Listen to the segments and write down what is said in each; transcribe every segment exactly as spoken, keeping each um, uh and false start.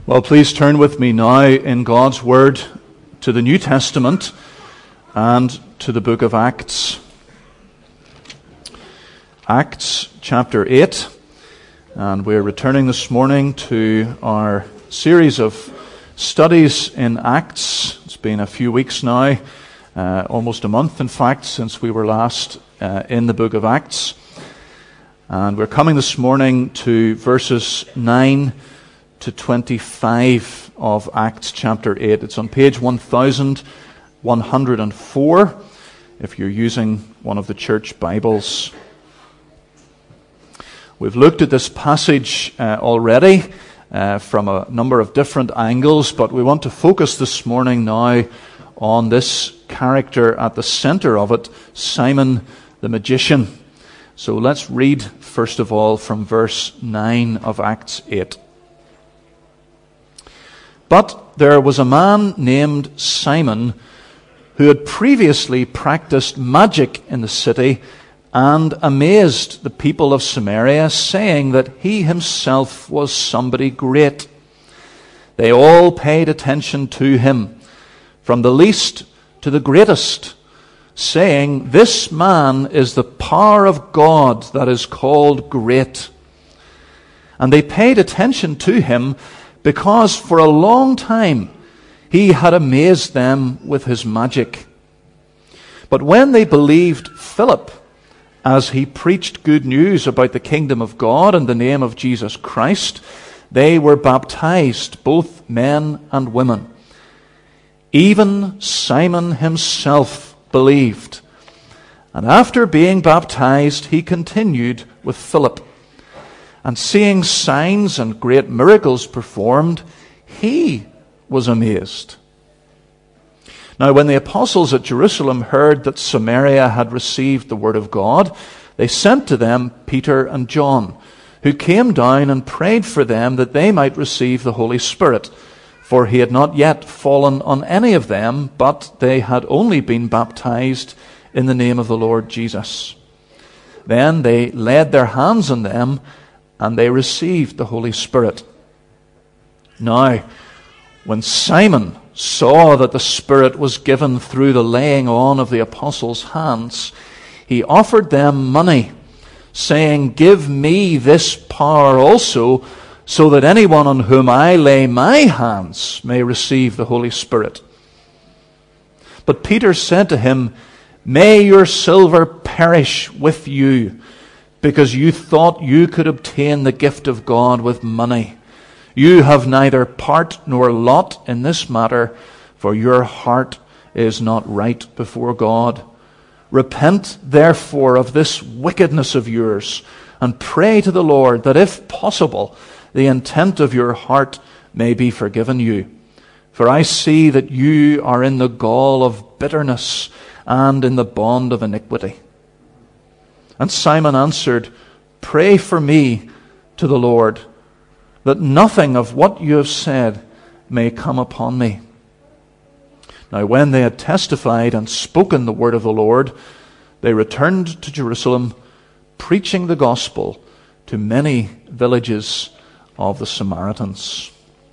Well, please turn with me now in God's Word to the New Testament and to the book of Acts. Acts chapter eight, and we're returning this morning to our series of studies in Acts. It's been a few weeks now, uh, almost a month in fact, since we were last uh, in the book of Acts. And we're coming this morning to verses nine to twenty-five of Acts chapter eight. It's on page one thousand one hundred four if you're using one of the church Bibles. We've looked at this passage uh, already uh, from a number of different angles, but we want to focus this morning now on this character at the center of it, Simon the magician. So let's read first of all from verse nine of Acts eight. But there was a man named Simon who had previously practiced magic in the city and amazed the people of Samaria, saying that he himself was somebody great. They all paid attention to him, from the least to the greatest, saying, "This man is the power of God that is called great." And they paid attention to him because for a long time he had amazed them with his magic. But when they believed Philip, as he preached good news about the kingdom of God and the name of Jesus Christ, they were baptized, both men and women. Even Simon himself believed. And after being baptized, he continued with Philip. And seeing signs and great miracles performed, he was amazed. Now, when the apostles at Jerusalem heard that Samaria had received the word of God, they sent to them Peter and John, who came down and prayed for them that they might receive the Holy Spirit. For he had not yet fallen on any of them, but they had only been baptized in the name of the Lord Jesus. Then they laid their hands on them, and they received the Holy Spirit. Now, when Simon saw that the Spirit was given through the laying on of the apostles' hands, he offered them money, saying, "Give me this power also, so that anyone on whom I lay my hands may receive the Holy Spirit." But Peter said to him, "May your silver perish with you, because you thought you could obtain the gift of God with money. You have neither part nor lot in this matter, for your heart is not right before God. Repent, therefore, of this wickedness of yours, and pray to the Lord that, if possible, the intent of your heart may be forgiven you. For I see that you are in the gall of bitterness and in the bond of iniquity." And Simon answered, "Pray for me to the Lord, that nothing of what you have said may come upon me." Now when they had testified and spoken the word of the Lord, they returned to Jerusalem, preaching the gospel to many villages of the Samaritans.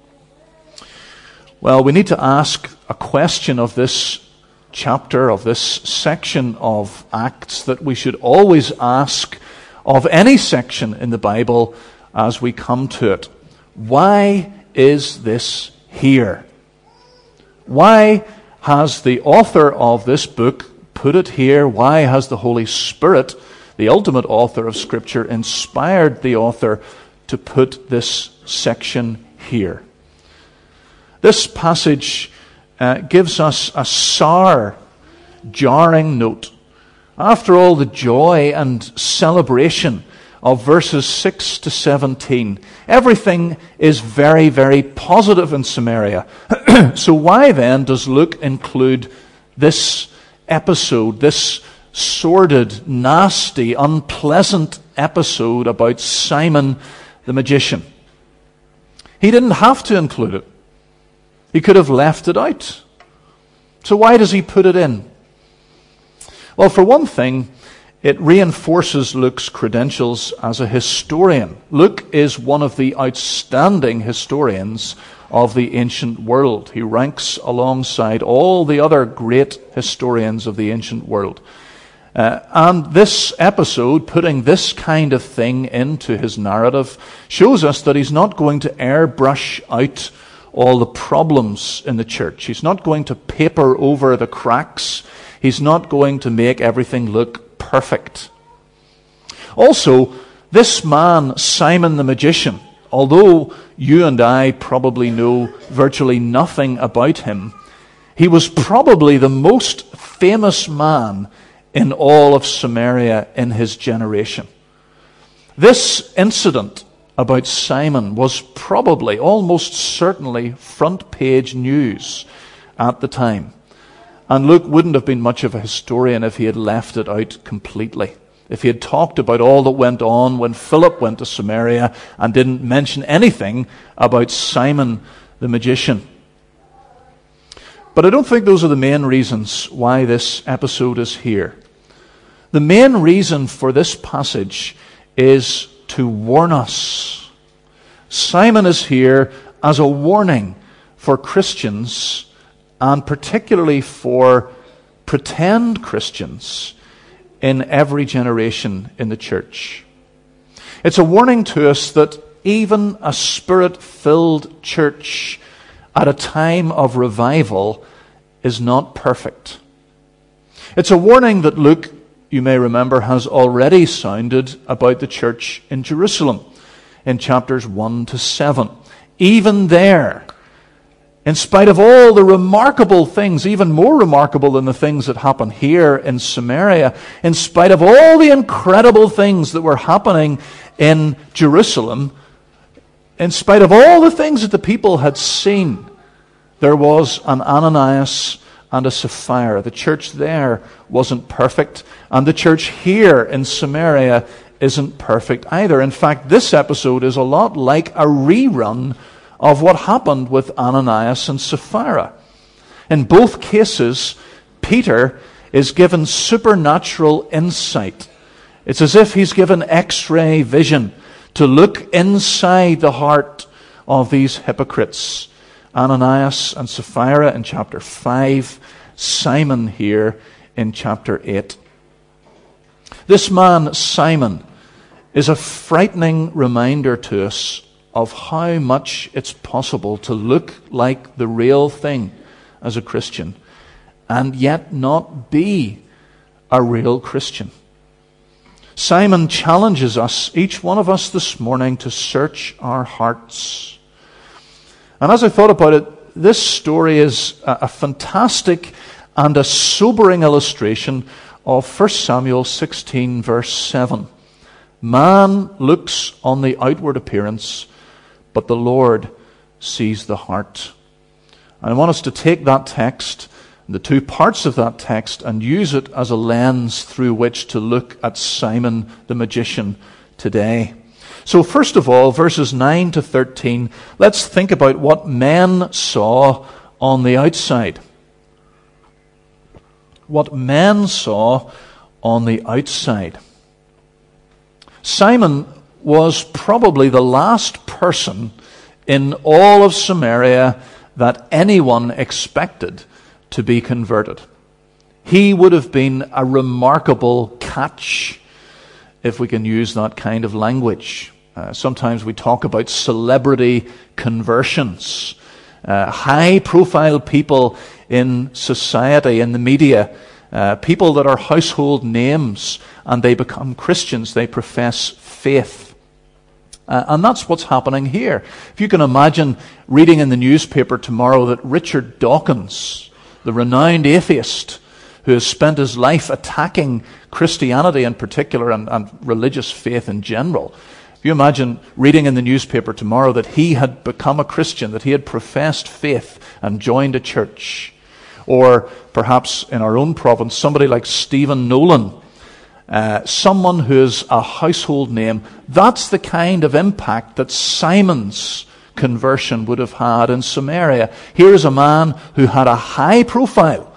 Well, we need to ask a question of this chapter, of this section of Acts, that we should always ask of any section in the Bible as we come to it. Why is this here? Why has the author of this book put it here? Why has the Holy Spirit, the ultimate author of Scripture, inspired the author to put this section here? This passage uh, gives us a sour, jarring note. After all the joy and celebration of verses six to seventeen, everything is very, very positive in Samaria. So why then does Luke include this episode, this sordid, nasty, unpleasant episode about Simon the magician? He didn't have to include it. He could have left it out. So why does he put it in? Well, for one thing, it reinforces Luke's credentials as a historian. Luke is one of the outstanding historians of the ancient world. He ranks alongside all the other great historians of the ancient world. Uh, and this episode, putting this kind of thing into his narrative, shows us that he's not going to airbrush out all the problems in the church. He's not going to paper over the cracks. He's not going to make everything look perfect. Also, this man, Simon the magician, although you and I probably know virtually nothing about him, he was probably the most famous man in all of Samaria in his generation. This incident about Simon was probably, almost certainly, front page news at the time. And Luke wouldn't have been much of a historian if he had left it out completely. If he had talked about all that went on when Philip went to Samaria and didn't mention anything about Simon the magician. But I don't think those are the main reasons why this episode is here. The main reason for this passage is to warn us. Simon is here as a warning for Christians, and particularly for pretend Christians in every generation in the church. It's a warning to us that even a Spirit-filled church at a time of revival is not perfect. It's a warning that Luke, you may remember, has already sounded about the church in Jerusalem in chapters one to seven. Even there, in spite of all the remarkable things, even more remarkable than the things that happen here in Samaria, in spite of all the incredible things that were happening in Jerusalem, in spite of all the things that the people had seen, there was an Ananias and a Sapphira. The church there wasn't perfect, and the church here in Samaria isn't perfect either. In fact, this episode is a lot like a rerun of what happened with Ananias and Sapphira. In both cases, Peter is given supernatural insight. It's as if he's given X-ray vision to look inside the heart of these hypocrites. Ananias and Sapphira in chapter five, Simon here in chapter eight. This man, Simon, is a frightening reminder to us of how much it's possible to look like the real thing as a Christian and yet not be a real Christian. Simon challenges us, each one of us this morning, to search our hearts. And as I thought about it, this story is a, a fantastic and a sobering illustration of First Samuel sixteen, verse seven. Man looks on the outward appearance, but the Lord sees the heart. And I want us to take that text, the two parts of that text, and use it as a lens through which to look at Simon the magician today. So first of all, verses nine to thirteen, let's think about what men saw on the outside. What men saw on the outside. Simon was probably the last person in all of Samaria that anyone expected to be converted. He would have been a remarkable catch, if we can use that kind of language. Uh, sometimes we talk about celebrity conversions. Uh, high-profile people in society, in the media, uh, people that are household names, and they become Christians, they profess faith. Uh, and that's what's happening here. If you can imagine reading in the newspaper tomorrow that Richard Dawkins, the renowned atheist who has spent his life attacking Christianity in particular and, and religious faith in general, if you imagine reading in the newspaper tomorrow that he had become a Christian, that he had professed faith and joined a church. Or perhaps in our own province, somebody like Stephen Nolan, uh, someone who is a household name. That's the kind of impact that Simon's conversion would have had in Samaria. Here is a man who had a high profile,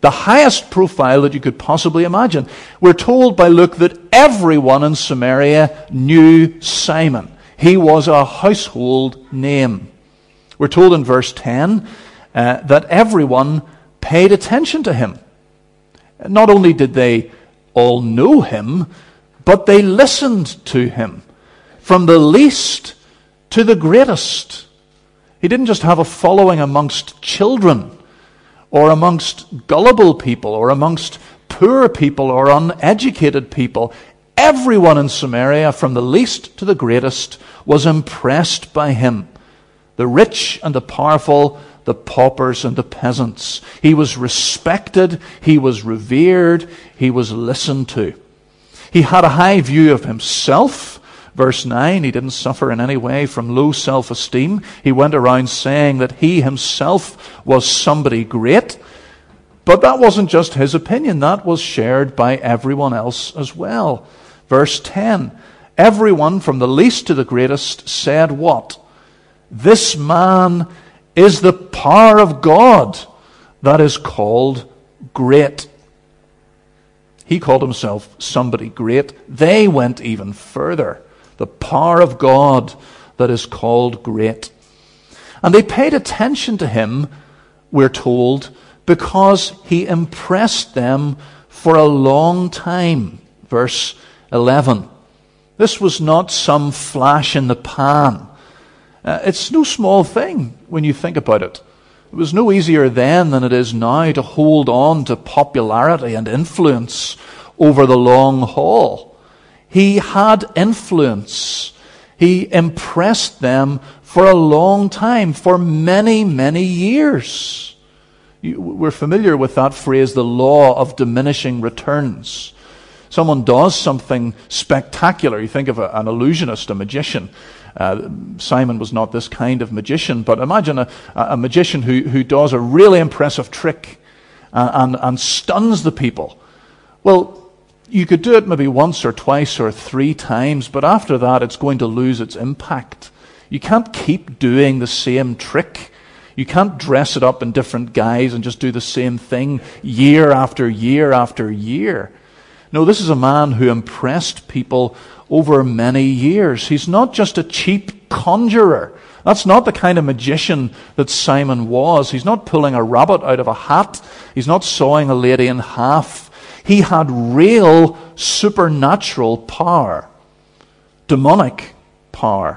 The highest profile that you could possibly imagine. We're told by Luke that everyone in Samaria knew Simon. He was a household name. We're told in verse ten uh, that everyone paid attention to him. Not only did they all know him, but they listened to him. From the least to the greatest. He didn't just have a following amongst children, or amongst gullible people, or amongst poor people, or uneducated people. Everyone in Samaria, from the least to the greatest, was impressed by him. The rich and the powerful, the paupers and the peasants. He was respected, he was revered, he was listened to. He had a high view of himself. Verse nine, he didn't suffer in any way from low self-esteem. He went around saying that he himself was somebody great. But that wasn't just his opinion. That was shared by everyone else as well. Verse ten, everyone from the least to the greatest said what? This man is the power of God that is called great. He called himself somebody great. They went even further. The power of God that is called great. And they paid attention to him, we're told, because he impressed them for a long time. Verse eleven. This was not some flash in the pan. Uh, it's no small thing when you think about it. It was no easier then than it is now to hold on to popularity and influence over the long haul. He had influence. He impressed them for a long time, for many, many years. We're familiar with that phrase, the law of diminishing returns. Someone does something spectacular. You think of a, an illusionist, a magician. Uh, Simon was not this kind of magician, but imagine a, a magician who, who does a really impressive trick and, and, and stuns the people. Well, you could do it maybe once or twice or three times, but after that it's going to lose its impact. You can't keep doing the same trick. You can't dress it up in different guise and just do the same thing year after year after year. No, this is a man who impressed people over many years. He's not just a cheap conjurer. That's not the kind of magician that Simon was. He's not pulling a rabbit out of a hat. He's not sawing a lady in half. He had real supernatural power, demonic power.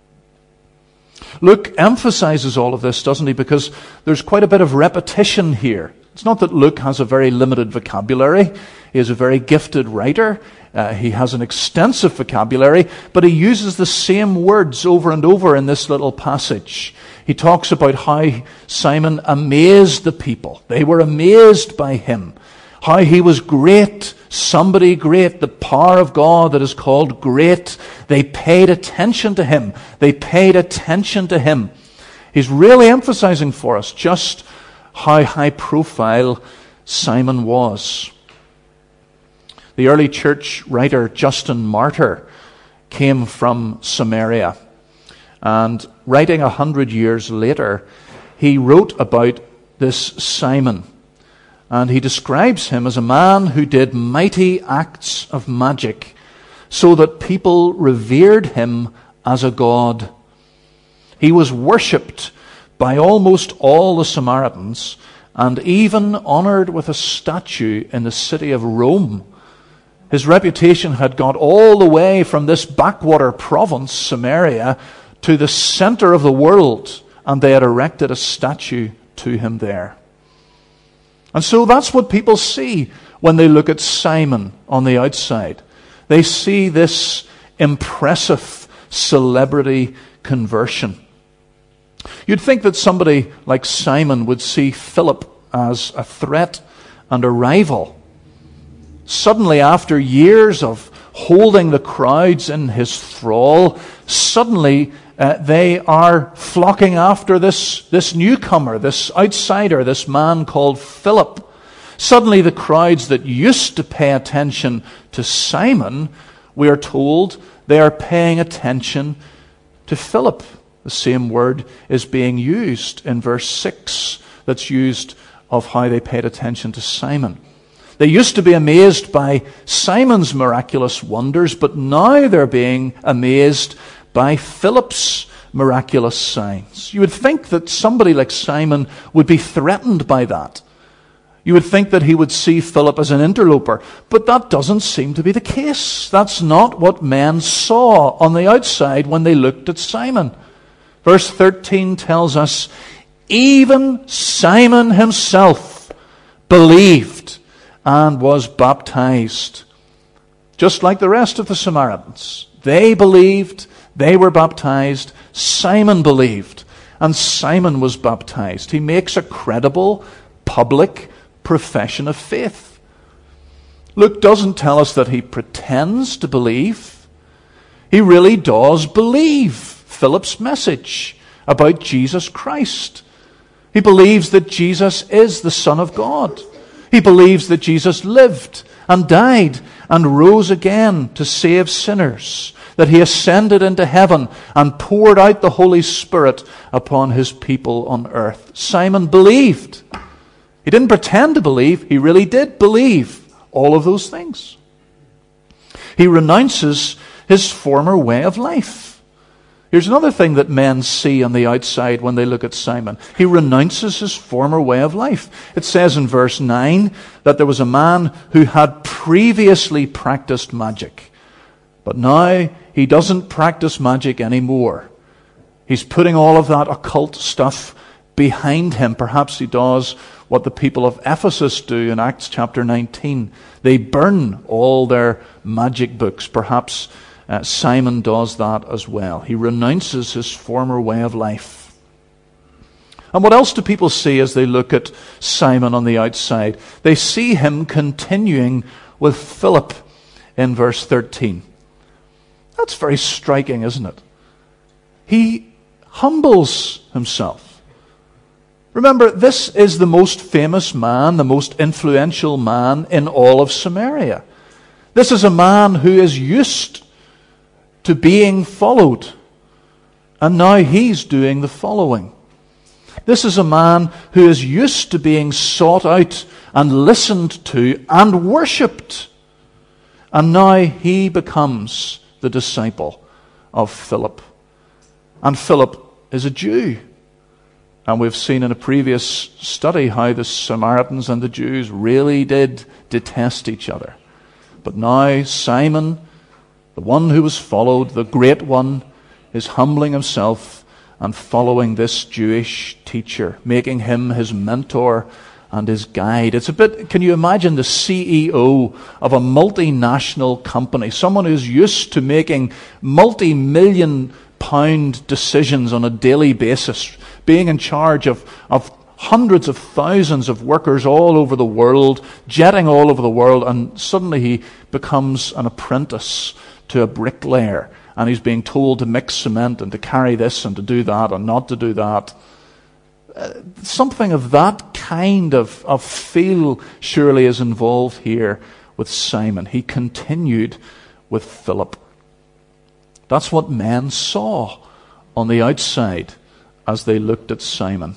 Luke emphasizes all of this, doesn't he? Because there's quite a bit of repetition here. It's not that Luke has a very limited vocabulary. He is a very gifted writer. Uh, he has an extensive vocabulary, but he uses the same words over and over in this little passage. He talks about how Simon amazed the people. They were amazed by him. How he was great, somebody great, the power of God that is called great. They paid attention to him. They paid attention to him. He's really emphasizing for us just how high profile Simon was. The early church writer Justin Martyr came from Samaria, and writing a hundred years later, he wrote about this Simon. And he describes him as a man who did mighty acts of magic so that people revered him as a god. He was worshipped by almost all the Samaritans and even honored with a statue in the city of Rome. His reputation had got all the way from this backwater province, Samaria, to the center of the world, and they had erected a statue to him there. And so that's what people see when they look at Simon on the outside. They see this impressive celebrity conversion. You'd think that somebody like Simon would see Philip as a threat and a rival. Suddenly, after years of holding the crowds in his thrall, suddenly uh, they are flocking after this, this newcomer, this outsider, this man called Philip. Suddenly the crowds that used to pay attention to Simon, we are told, they are paying attention to Philip. The same word is being used in verse six that's used of how they paid attention to Simon. They used to be amazed by Simon's miraculous wonders, but now they're being amazed by Philip's miraculous signs. You would think that somebody like Simon would be threatened by that. You would think that he would see Philip as an interloper, but that doesn't seem to be the case. That's not what men saw on the outside when they looked at Simon. Verse thirteen tells us, even Simon himself believed and was baptized. Just like the rest of the Samaritans. They believed, they were baptized, Simon believed, and Simon was baptized. He makes a credible, public profession of faith. Luke doesn't tell us that he pretends to believe. He really does believe Philip's message about Jesus Christ. He believes that Jesus is the Son of God. He believes that Jesus lived and died and rose again to save sinners, that he ascended into heaven and poured out the Holy Spirit upon his people on earth. Simon believed. He didn't pretend to believe, he really did believe all of those things. He renounces his former way of life. Here's another thing that men see on the outside when they look at Simon. He renounces his former way of life. It says in verse nine that there was a man who had previously practiced magic, but now he doesn't practice magic anymore. He's putting all of that occult stuff behind him. Perhaps he does what the people of Ephesus do in Acts chapter nineteen. They burn all their magic books. Perhaps uh, Simon does that as well. He renounces his former way of life. And what else do people see as they look at Simon on the outside? They see him continuing with Philip in verse thirteen. That's very striking, isn't it? He humbles himself. Remember, this is the most famous man, the most influential man in all of Samaria. This is a man who is used to being followed, and now he's doing the following. This is a man who is used to being sought out and listened to and worshipped, and now he becomes the disciple of Philip. And Philip is a Jew. And we've seen in a previous study how the Samaritans and the Jews really did detest each other. But now Simon, the one who was followed, the great one, is humbling himself and following this Jewish teacher, making him his mentor and his guide. It's a bit, can you imagine the C E O of a multinational company, someone who's used to making multi-million pound decisions on a daily basis, being in charge of, of hundreds of thousands of workers all over the world, jetting all over the world, and suddenly he becomes an apprentice to a bricklayer, and he's being told to mix cement and to carry this and to do that and not to do that. Uh, something of that kind of, of feel surely is involved here with Simon. He continued with Philip. That's what men saw on the outside as they looked at Simon.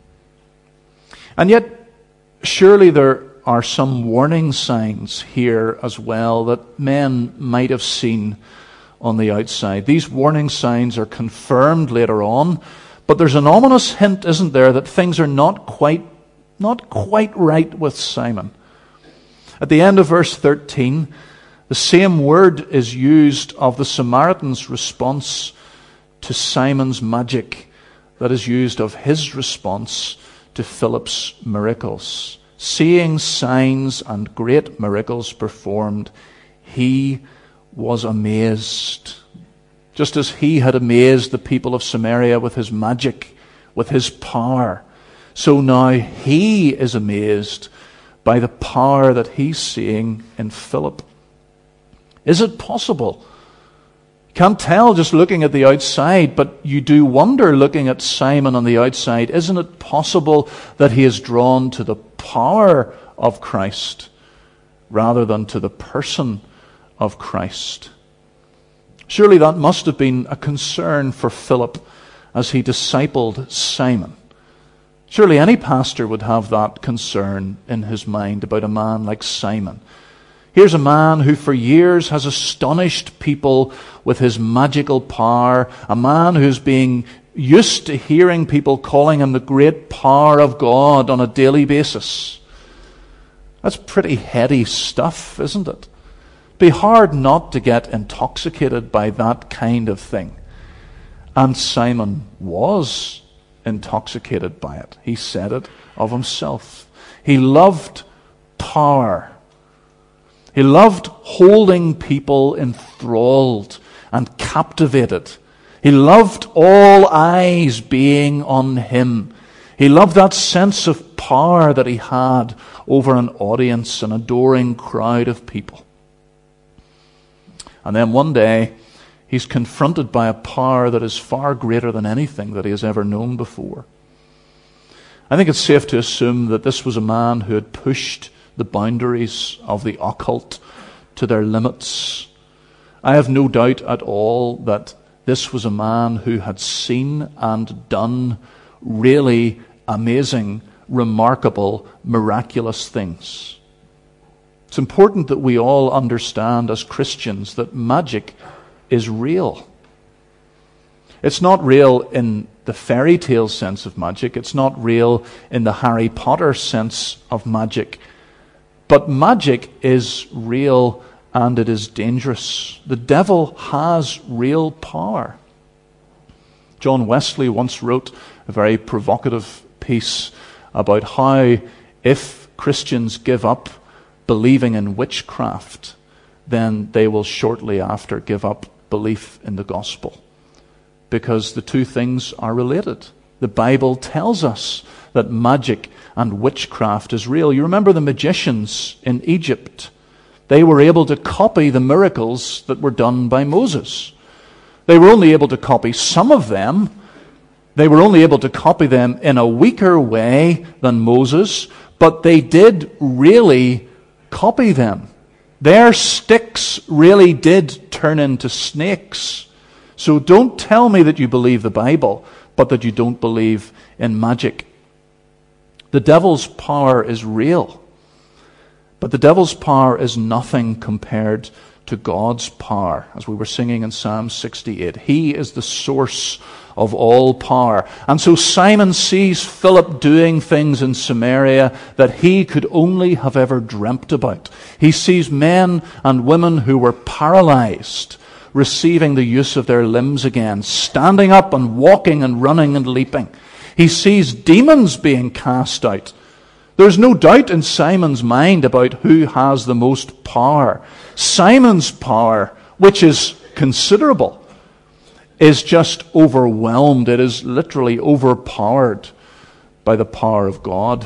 And yet, surely there are some warning signs here as well that men might have seen on the outside. These warning signs are confirmed later on, but there's an ominous hint, isn't there, that things are not quite, not quite right with Simon. At the end of verse thirteen, the same word is used of the Samaritan's response to Simon's magic that is used of his response to Philip's miracles. Seeing signs and great miracles performed, he was amazed. Just as he had amazed the people of Samaria with his magic, with his power, so now he is amazed by the power that he's seeing in Philip. Is it possible? Can't tell just looking at the outside, but you do wonder looking at Simon on the outside, isn't it possible that he is drawn to the power of Christ rather than to the person of Christ? Surely that must have been a concern for Philip as he discipled Simon. Surely any pastor would have that concern in his mind about a man like Simon. Here's a man who for years has astonished people with his magical power, a man who's being used to hearing people calling him the great power of God on a daily basis. That's pretty heady stuff, isn't it? It'd be hard not to get intoxicated by that kind of thing. And Simon was intoxicated by it. He said it of himself. He loved power. He loved holding people enthralled and captivated. He loved all eyes being on him. He loved that sense of power that he had over an audience, an adoring crowd of people. And then one day, he's confronted by a power that is far greater than anything that he has ever known before. I think it's safe to assume that this was a man who had pushed the boundaries of the occult to their limits. I have no doubt at all that this was a man who had seen and done really amazing, remarkable, miraculous things. It's important that we all understand as Christians that magic is real. It's not real in the fairy tale sense of magic. It's not real in the Harry Potter sense of magic. But magic is real and it is dangerous. The devil has real power. John Wesley once wrote a very provocative piece about how if Christians give up believing in witchcraft, then they will shortly after give up belief in the gospel. Because the two things are related. The Bible tells us that magic and witchcraft is real. You remember the magicians in Egypt. They were able to copy the miracles that were done by Moses. They were only able to copy some of them. They were only able to copy them in a weaker way than Moses, but they did really copy them. Their sticks really did turn into snakes. So don't tell me that you believe the Bible, but that you don't believe in magic. The devil's power is real, but the devil's power is nothing compared to God's power, as we were singing in Psalm sixty-eight. He is the source of all power. And so Simon sees Philip doing things in Samaria that he could only have ever dreamt about. He sees men and women who were paralyzed receiving the use of their limbs again, standing up and walking and running and leaping. He sees demons being cast out. There's no doubt in Simon's mind about who has the most power. Simon's power, which is considerable, is just overwhelmed. It is literally overpowered by the power of God.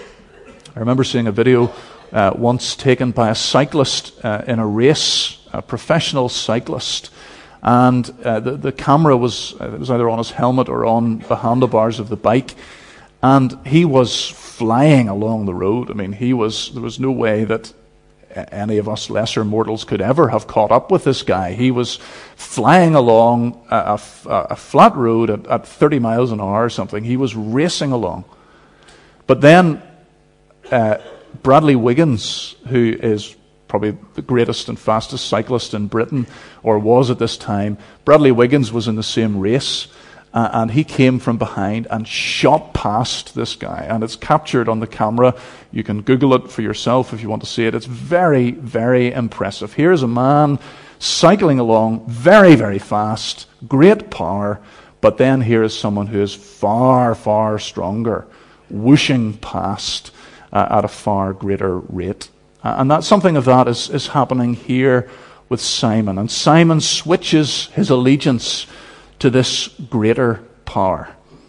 I remember seeing a video uh, once taken by a cyclist uh, in a race, a professional cyclist, and uh, the, the camera was, uh, it was either on his helmet or on the handlebars of the bike, and he was flying along the road. I mean, he was, there was no way that any of us lesser mortals could ever have caught up with this guy. He was flying along a, a, a flat road at, at thirty miles an hour or something. He was racing along. But then uh, Bradley Wiggins, who is probably the greatest and fastest cyclist in Britain, or was at this time, Bradley Wiggins was in the same race. Uh, and he came from behind and shot past this guy. And it's captured on the camera. You can Google it for yourself if you want to see it. It's very, very impressive. Here's a man cycling along very, very fast, great power. But then here is someone who is far, far stronger, whooshing past uh, at a far greater rate. Uh, and that something of that is, is happening here with Simon. And Simon switches his allegiance to this greater power.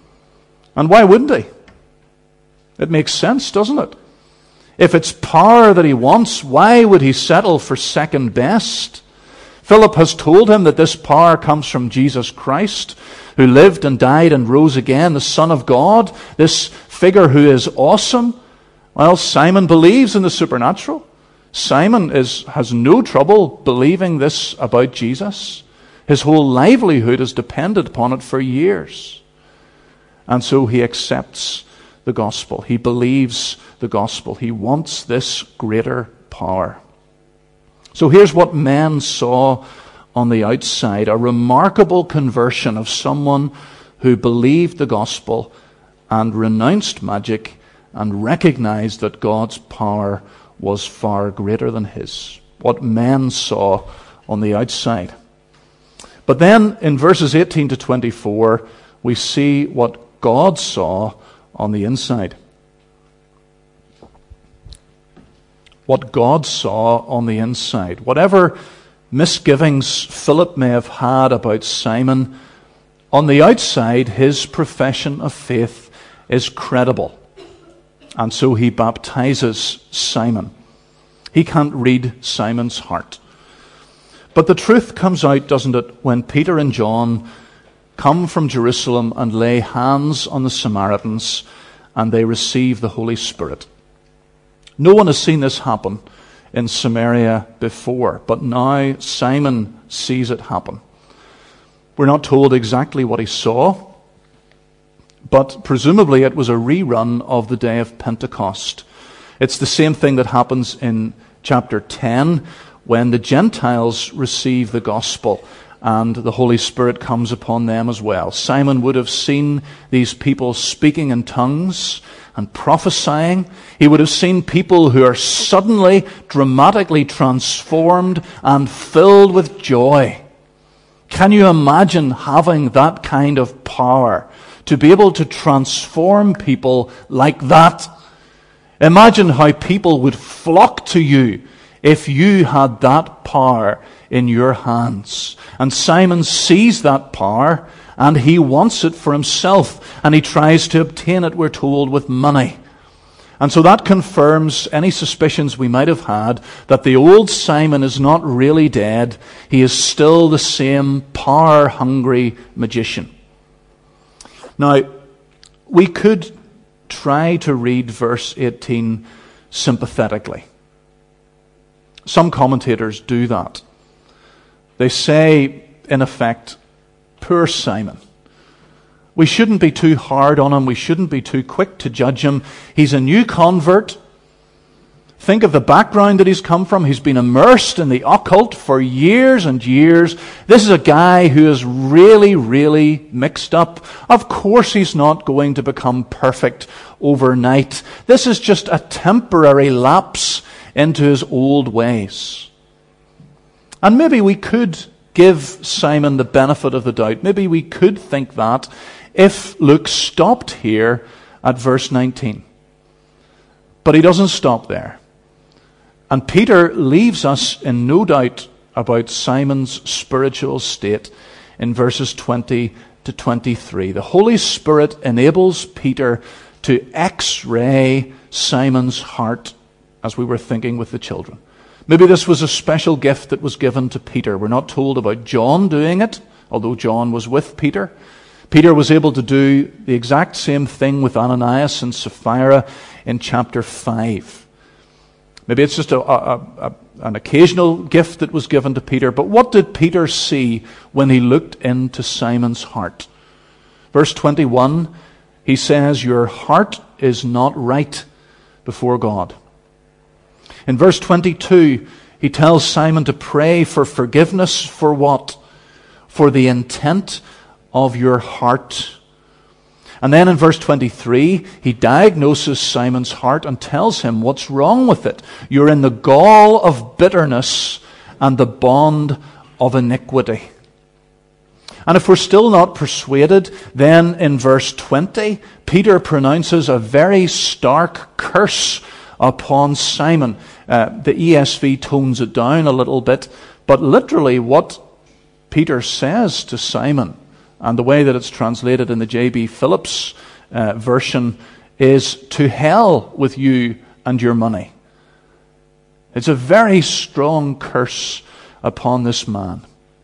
And why wouldn't he? It makes sense, doesn't it? If it's power that he wants, why would he settle for second best? Philip has told him that this power comes from Jesus Christ, who lived and died and rose again, the Son of God, this figure who is awesome. Well, Simon believes in the supernatural. Simon is, has no trouble believing this about Jesus. His whole livelihood has depended upon it for years. And so he accepts the gospel. He believes the gospel. He wants this greater power. So here's what men saw on the outside: a remarkable conversion of someone who believed the gospel and renounced magic and recognized that God's power was far greater than his. What men saw on the outside. But then in verses eighteen to twenty-four, we see what God saw on the inside. What God saw on the inside. Whatever misgivings Philip may have had about Simon, on the outside his profession of faith is credible. And so he baptizes Simon. He can't read Simon's heart. But the truth comes out, doesn't it, when Peter and John come from Jerusalem and lay hands on the Samaritans and they receive the Holy Spirit. No one has seen this happen in Samaria before, but now Simon sees it happen. We're not told exactly what he saw, but presumably it was a rerun of the day of Pentecost. It's the same thing that happens in chapter ten when the Gentiles receive the gospel and the Holy Spirit comes upon them as well. Simon would have seen these people speaking in tongues and prophesying. He would have seen people who are suddenly, dramatically transformed and filled with joy. Can you imagine having that kind of power to be able to transform people like that? Imagine how people would flock to you if you had that power in your hands. And Simon sees that power and he wants it for himself, and he tries to obtain it, we're told, with money. And so that confirms any suspicions we might have had that the old Simon is not really dead. He is still the same power-hungry magician. Now, we could try to read verse eighteen sympathetically. Some commentators do that. They say, in effect, poor Simon. We shouldn't be too hard on him. We shouldn't be too quick to judge him. He's a new convert. Think of the background that he's come from. He's been immersed in the occult for years and years. This is a guy who is really, really mixed up. Of course he's not going to become perfect overnight. This is just a temporary lapse into his old ways. And maybe we could give Simon the benefit of the doubt. Maybe we could think that if Luke stopped here at verse nineteen. But he doesn't stop there. And Peter leaves us in no doubt about Simon's spiritual state in verses twenty to twenty-three. The Holy Spirit enables Peter to x-ray Simon's heart, as we were thinking with the children. Maybe this was a special gift that was given to Peter. We're not told about John doing it, although John was with Peter. Peter was able to do the exact same thing with Ananias and Sapphira in chapter five. Maybe it's just a, a, a, an occasional gift that was given to Peter. But what did Peter see when he looked into Simon's heart? Verse twenty-one, he says, "Your heart is not right before God." In verse twenty-two, he tells Simon to pray for forgiveness for what? For the intent of your heart. And then in verse twenty-three, he diagnoses Simon's heart and tells him what's wrong with it. You're in the gall of bitterness and the bond of iniquity. And if we're still not persuaded, then in verse twenty, Peter pronounces a very stark curse upon Simon. Uh, the E S V tones it down a little bit, but literally what Peter says to Simon, and the way that it's translated in the J B Phillips uh, version, is "to hell with you and your money." It's a very strong curse upon this man.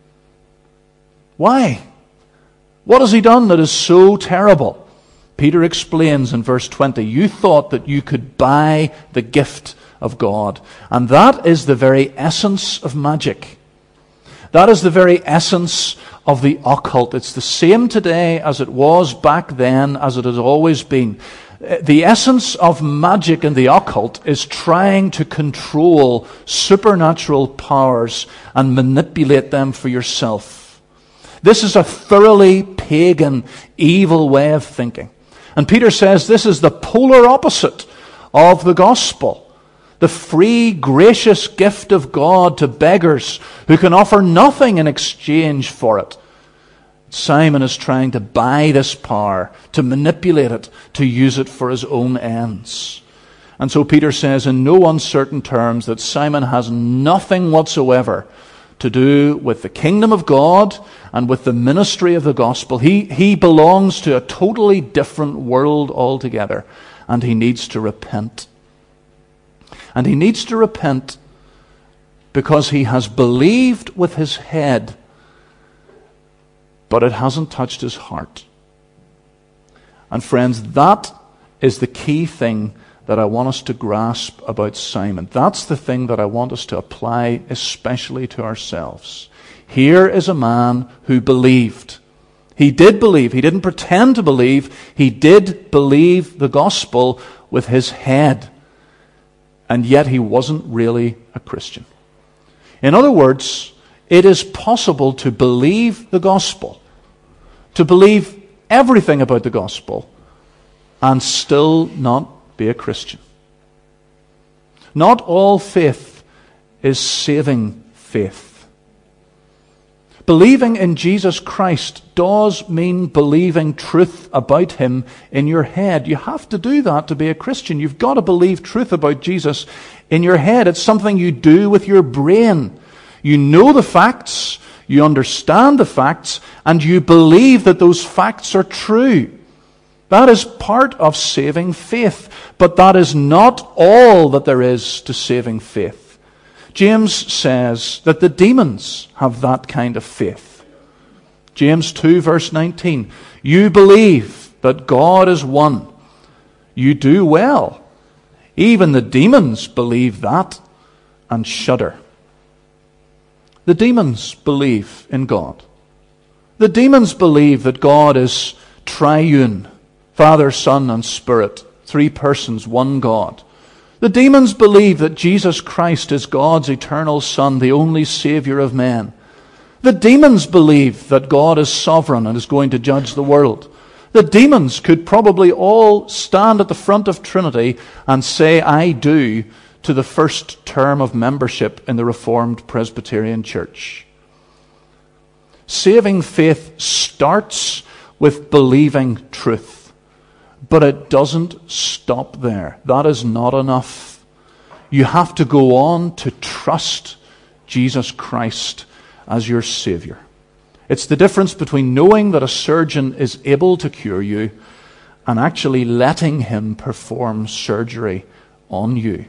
Why? What has he done that is so terrible? Peter explains in verse twenty, you thought that you could buy the gift of God. And that is the very essence of magic. That is the very essence of the occult. It's the same today as it was back then, as it has always been. The essence of magic and the occult is trying to control supernatural powers and manipulate them for yourself. This is a thoroughly pagan, evil way of thinking. And Peter says this is the polar opposite of the gospel. The free, gracious gift of God to beggars who can offer nothing in exchange for it. Simon is trying to buy this power, to manipulate it, to use it for his own ends. And so Peter says in no uncertain terms that Simon has nothing whatsoever to do with the kingdom of God and with the ministry of the gospel. He, he belongs to a totally different world altogether, and he needs to repent. And he needs to repent because he has believed with his head, but it hasn't touched his heart. And friends, that is the key thing that I want us to grasp about Simon. That's the thing that I want us to apply especially to ourselves. Here is a man who believed. He did believe. He didn't pretend to believe. He did believe the gospel with his head. And yet he wasn't really a Christian. In other words, it is possible to believe the gospel, to believe everything about the gospel, and still not be a Christian. Not all faith is saving faith. Believing in Jesus Christ does mean believing truth about him in your head. You have to do that to be a Christian. You've got to believe truth about Jesus in your head. It's something you do with your brain. You know the facts, you understand the facts, and you believe that those facts are true. That is part of saving faith, but that is not all that there is to saving faith. James says that the demons have that kind of faith. James two verse nineteen, you believe that God is one. You do well. Even the demons believe that and shudder. The demons believe in God. The demons believe that God is triune, Father, Son, and Spirit, three persons, one God. The demons believe that Jesus Christ is God's eternal Son, the only Savior of men. The demons believe that God is sovereign and is going to judge the world. The demons could probably all stand at the front of Trinity and say, I do, to the first term of membership in the Reformed Presbyterian Church. Saving faith starts with believing truth. But it doesn't stop there. That is not enough. You have to go on to trust Jesus Christ as your Savior. It's the difference between knowing that a surgeon is able to cure you and actually letting him perform surgery on you.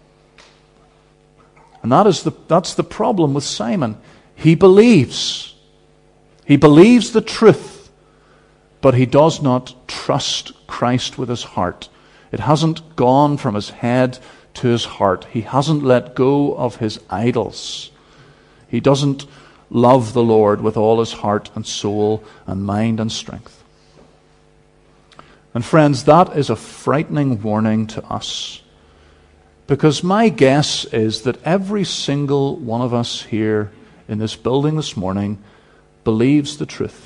And that is the, that's the problem with Simon. He believes. He believes the truth, but he does not trust Christ with his heart. It hasn't gone from his head to his heart. He hasn't let go of his idols. He doesn't love the Lord with all his heart and soul and mind and strength. And friends, that is a frightening warning to us. Because my guess is that every single one of us here in this building this morning believes the truth.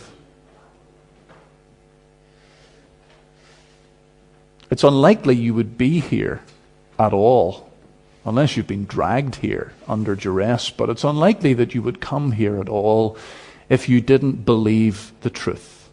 It's unlikely you would be here at all, unless you've been dragged here under duress, but it's unlikely that you would come here at all if you didn't believe the truth.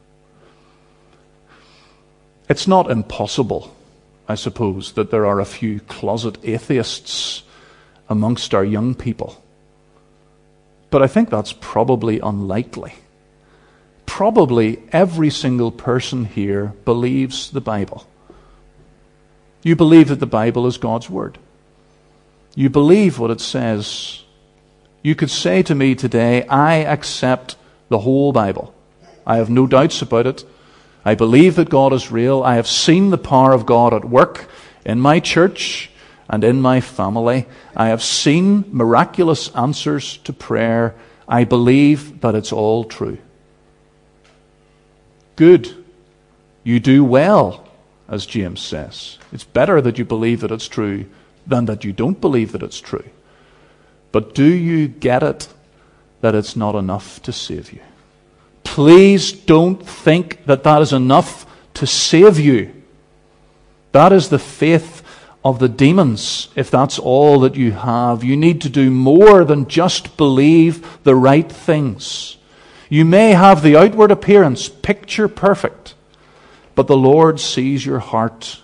It's not impossible, I suppose, that there are a few closet atheists amongst our young people. But I think that's probably unlikely. Probably every single person here believes the Bible. You believe that the Bible is God's Word. You believe what it says. You could say to me today, I accept the whole Bible. I have no doubts about it. I believe that God is real. I have seen the power of God at work in my church and in my family. I have seen miraculous answers to prayer. I believe that it's all true. Good. You do well as James says. It's better that you believe that it's true than that you don't believe that it's true. But do you get it that it's not enough to save you? Please don't think that that is enough to save you. That is the faith of the demons, if that's all that you have. You need to do more than just believe the right things. You may have the outward appearance picture perfect, but the Lord sees your heart.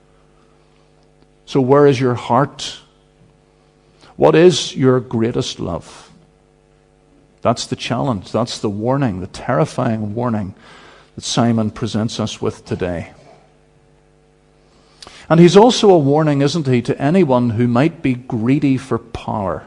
So where is your heart? What is your greatest love? That's the challenge. That's the warning, the terrifying warning that Simon presents us with today. And he's also a warning, isn't he, to anyone who might be greedy for power.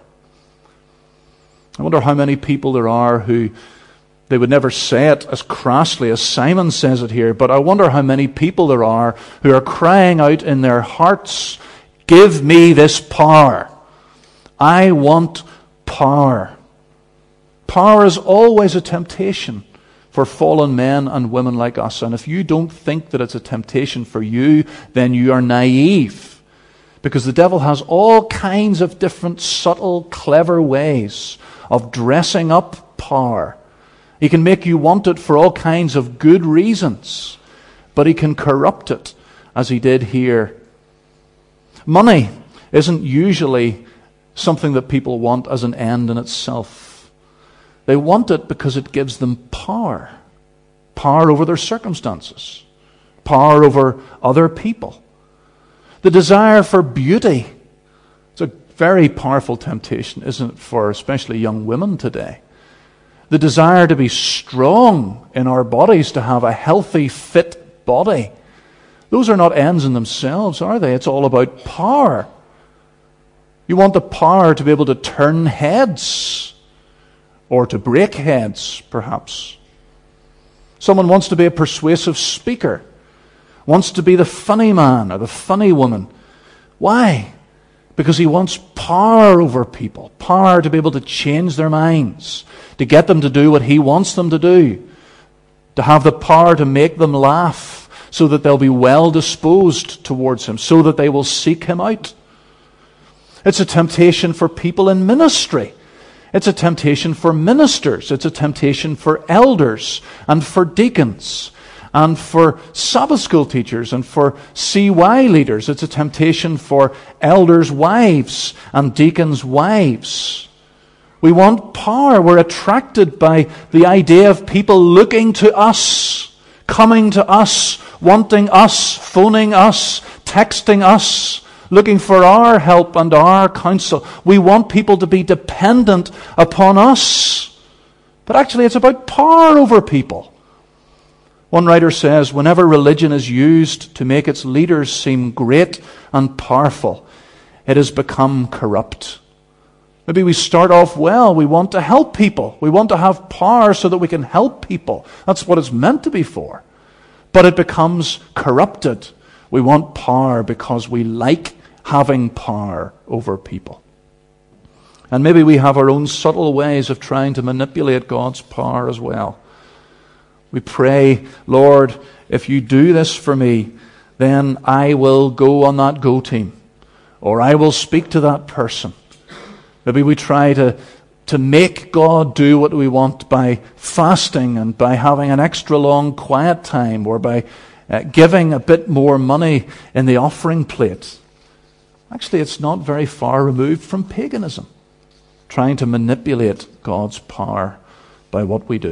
I wonder how many people there are who, they would never say it as crassly as Simon says it here, but I wonder how many people there are who are crying out in their hearts, "Give me this power. I want power." Power is always a temptation for fallen men and women like us. And if you don't think that it's a temptation for you, then you are naive. Because the devil has all kinds of different subtle, clever ways of dressing up power. He can make you want it for all kinds of good reasons, but he can corrupt it, as he did here. Money isn't usually something that people want as an end in itself. They want it because it gives them power. Power over their circumstances. Power over other people. The desire for beauty. It's a very powerful temptation, isn't it, for especially young women today. The desire to be strong in our bodies, to have a healthy, fit body. Those are not ends in themselves, are they? It's all about power. You want the power to be able to turn heads. Or to break heads, perhaps. Someone wants to be a persuasive speaker. Wants to be the funny man or the funny woman. Why? Because he wants power over people. Power to be able to change their minds. To get them to do what he wants them to do. To have the power to make them laugh so that they'll be well disposed towards him. So that they will seek him out. It's a temptation for people in ministry. It's a temptation for ministers. It's a temptation for elders and for deacons and for Sabbath school teachers and for C Y leaders. It's a temptation for elders' wives and deacons' wives. We want power. We're attracted by the idea of people looking to us, coming to us, wanting us, phoning us, texting us, looking for our help and our counsel. We want people to be dependent upon us. But actually it's about power over people. One writer says, whenever religion is used to make its leaders seem great and powerful, it has become corrupt. Maybe we start off well. We want to help people. We want to have power so that we can help people. That's what it's meant to be for. But it becomes corrupted. We want power because we like having power over people. And maybe we have our own subtle ways of trying to manipulate God's power as well. We pray, Lord, if you do this for me, then I will go on that go team. Or I will speak to that person. Maybe we try to, to make God do what we want by fasting and by having an extra long quiet time or by uh, giving a bit more money in the offering plate. Actually, it's not very far removed from paganism, trying to manipulate God's power by what we do.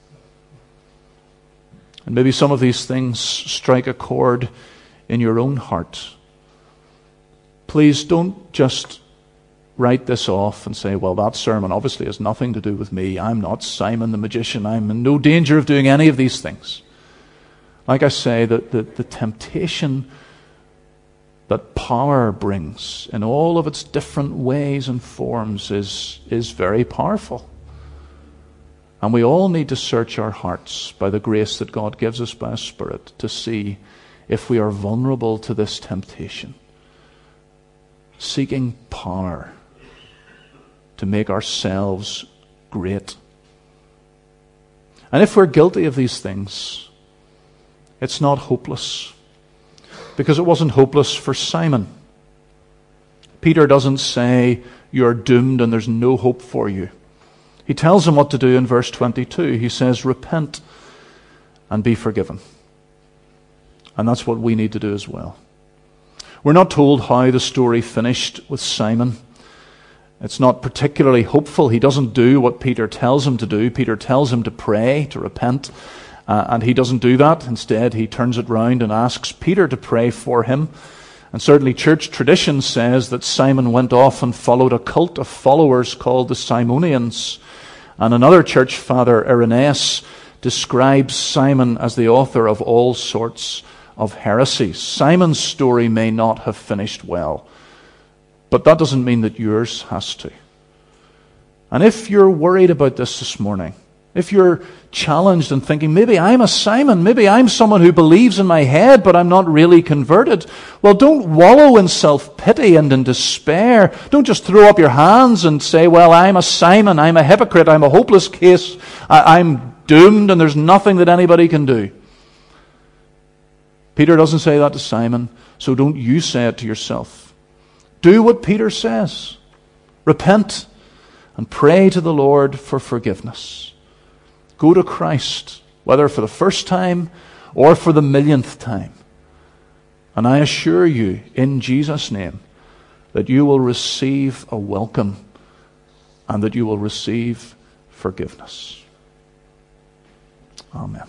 And maybe some of these things strike a chord in your own heart. Please don't just write this off and say, well, that sermon obviously has nothing to do with me. I'm not Simon the magician. I'm in no danger of doing any of these things. Like I say, the, the, the temptation that power brings in all of its different ways and forms is, is very powerful. And we all need to search our hearts by the grace that God gives us by His Spirit to see if we are vulnerable to this temptation. Seeking power to make ourselves great. And if we're guilty of these things, it's not hopeless. because it wasn't hopeless for Simon. Peter doesn't say, you're doomed and there's no hope for you. He tells him what to do in verse twenty-two. He says, repent and be forgiven. And that's what we need to do as well. We're not told how the story finished with Simon. It's not particularly hopeful. He doesn't do what Peter tells him to do. Peter tells him to pray, to repent, uh, and he doesn't do that. Instead, he turns it round and asks Peter to pray for him. And certainly church tradition says that Simon went off and followed a cult of followers called the Simonians. And another church father, Irenaeus, describes Simon as the author of all sorts of heresies. Simon's story may not have finished well, but that doesn't mean that yours has to. And if you're worried about this this morning, if you're challenged and thinking, maybe I'm a Simon, maybe I'm someone who believes in my head, but I'm not really converted, well, don't wallow in self-pity and in despair. Don't just throw up your hands and say, well, I'm a Simon, I'm a hypocrite, I'm a hopeless case, I- I'm doomed and there's nothing that anybody can do. Peter doesn't say that to Simon, so don't you say it to yourself. Do what Peter says. Repent and pray to the Lord for forgiveness. Go to Christ, whether for the first time or for the millionth time. And I assure you, in Jesus' name, that you will receive a welcome and that you will receive forgiveness. Amen.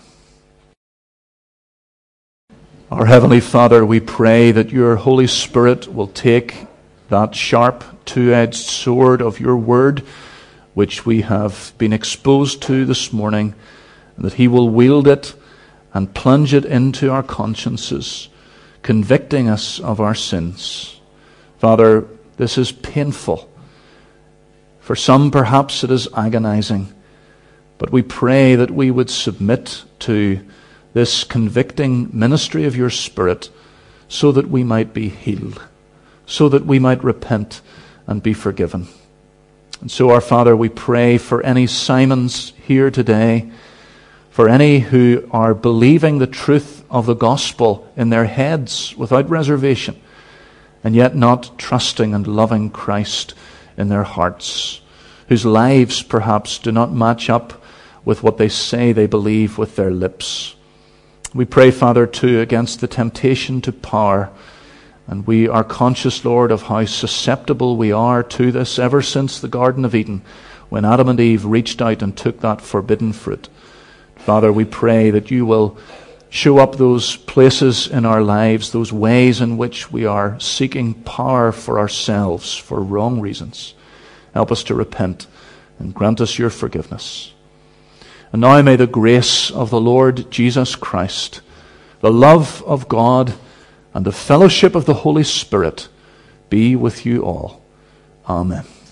Our Heavenly Father, we pray that your Holy Spirit will take that sharp, two-edged sword of your word, which we have been exposed to this morning, and that he will wield it and plunge it into our consciences, convicting us of our sins. Father, this is painful. For some, perhaps it is agonizing. But we pray that we would submit to this convicting ministry of your Spirit so that we might be healed, so that we might repent and be forgiven. And so, our Father, we pray for any Simons here today, for any who are believing the truth of the gospel in their heads without reservation, and yet not trusting and loving Christ in their hearts, whose lives perhaps do not match up with what they say they believe with their lips. We pray, Father, too, against the temptation to power. And we are conscious, Lord, of how susceptible we are to this ever since the Garden of Eden, when Adam and Eve reached out and took that forbidden fruit. Father, we pray that you will show up those places in our lives, those ways in which we are seeking power for ourselves for wrong reasons. Help us to repent and grant us your forgiveness. And now may the grace of the Lord Jesus Christ, the love of God, and the fellowship of the Holy Spirit be with you all. Amen.